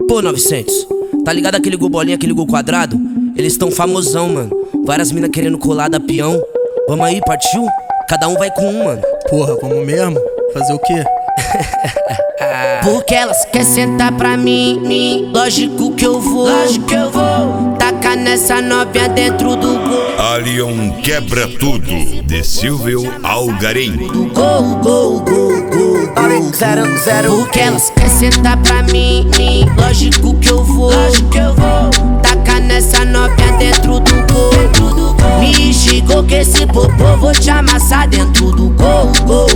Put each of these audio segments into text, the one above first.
Pô, 900, tá ligado aquele gol bolinha, aquele gol quadrado? Eles tão famosão, mano. Várias minas querendo colar da peão. Vamos aí, partiu? Cada um vai com um, mano. Porra, vamos mesmo? Fazer o quê? Porque elas querem sentar pra mim, lógico que eu vou. Tacar nessa novinha dentro do gol. Alion quebra tudo, de Silvio Algarim. Gol. 0-0. Porque elas querem sentar pra mim, lógico que eu vou. Tacar nessa novinha dentro do gol. Me chegou que esse popô vou te amassar dentro do gol.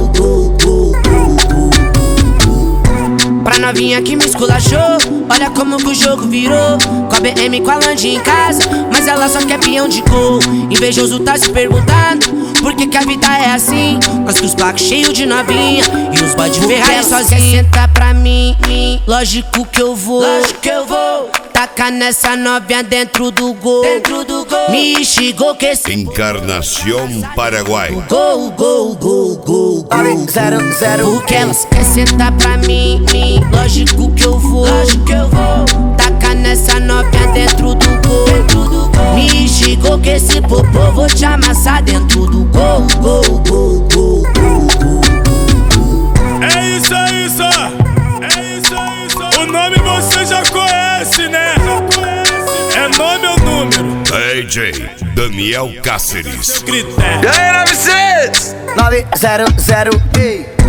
Pra novinha que me esculachou, olha como que o jogo virou. Com a BM, com a Land em casa, mas ela só quer peão de gol. Invejoso tá se perguntando por que a vida é assim. Nós com os placos cheios de novinha e os boy de Ferrari sozinho. Senta pra mim, lógico que eu vou. Tacar nessa novinha dentro do gol. Me chegou que esse Encarnação Paraguai. Gol. 0-0. Porque elas querem sentar pra mim, lógico que eu vou. Tacar nessa novinha dentro do gol. Me chegou que esse popô vou te amassar dentro do gol. É isso aí, só. O nome você já conhece, né? É nome ou número? DJ Daniel Cáceres. Critério. E aí, 900! 900, ei.